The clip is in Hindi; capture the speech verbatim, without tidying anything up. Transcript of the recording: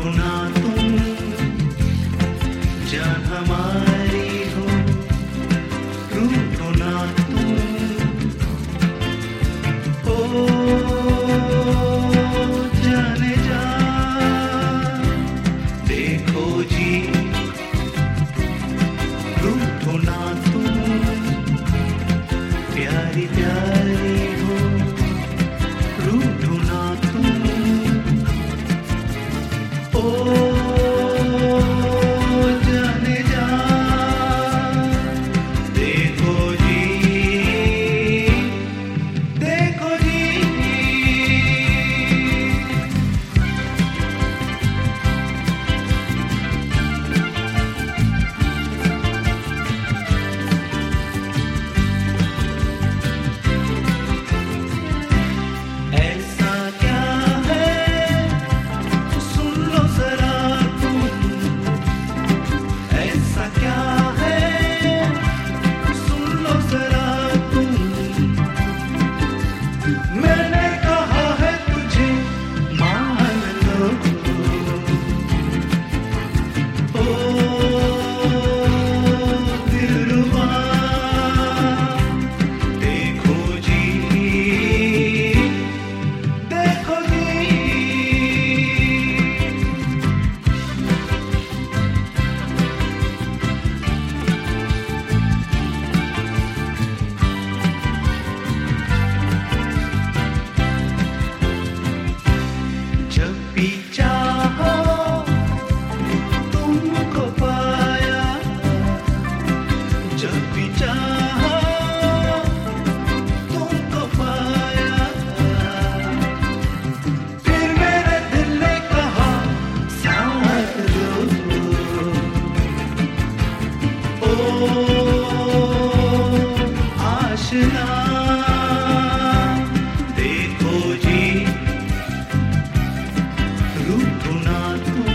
रूठो ना तुम, जान हमारी हो, रूठो ना तुम। ओ जाने जा, देखो जी, रूठो ना तुम, प्यारी प्यारी हो, रूठो ना तुम। ओ जाने जा, देखो जी, देखो जी। ऐसा क्या है, सुन लो जरा तुम, ऐसा क्या है, सुन लो जरा तुम। मैंने कहा है तुझे मान लो, ओ दिलरुबा, देखो जी, देखो जी। जब भी चाहो तुमको पाया, जब भी चाहो तुमको पाया, फिर मेरे दिल ने कहा साथ लो। ओ आशना, देखो जी, रूठो ना तुम।